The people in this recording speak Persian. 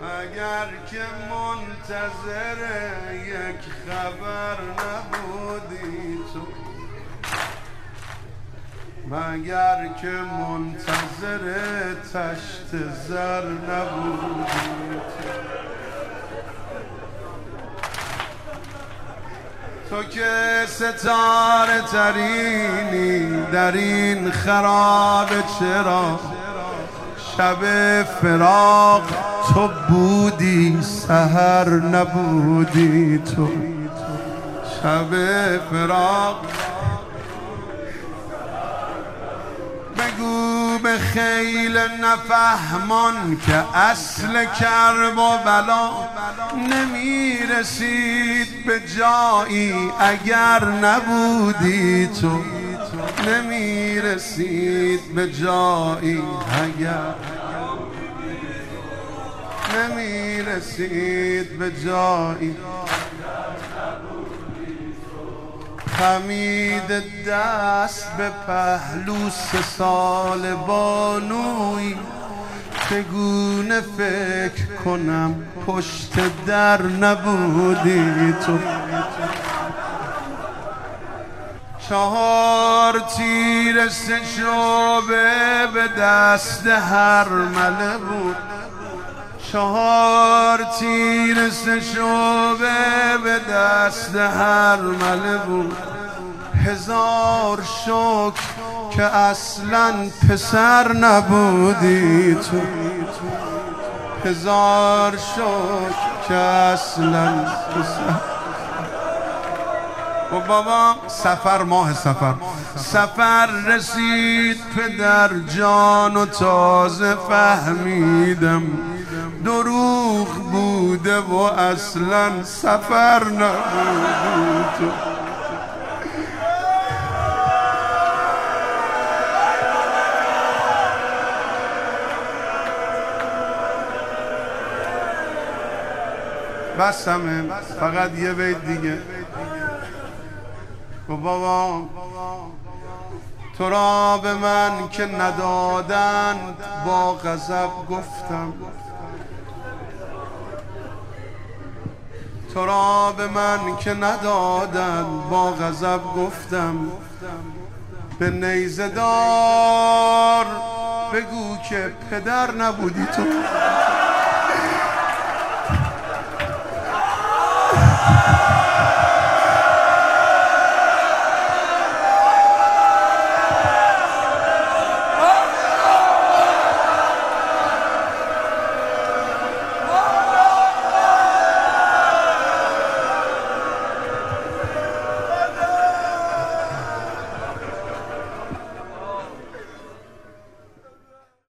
اگر که منتظر یک خبر نبودی تو، مگر که منتظر تشت زر نبودی تو که ستاره ترینی در این خرابه، چرا شب فراق تو بودی سحر نبودی تو، شب فراق بگو به خیل نفهمان که اصل کرب و بلا نمی رسید به جایی اگر نبودی تو، نمی رسید به جایی اگر نمی رسید به جایی. خمید دست به پهلو 3 سال بانوی، چگونه فکر کنم پشت در نبودی تو، 4 تیر 3 شعبه به دست هر مله بود، 4 تیر 3 شعبه به دست هر مله بود. 1000 شکر که اصلا پسر نبودی تو، 1000 شکر که اصلا پسر. و بابا سفر، ماه سفر رسید پدر جان و تازه فهمیدم دروغ بوده و اصلا سفر نبود تو. بس همه، فقط یه بیت دیگه. و بابا تو را به من که ندادند با غضب گفتم، تو را به من که ندادند با غضب گفتم، به نیزه دار بگو که پدر نبودی تو.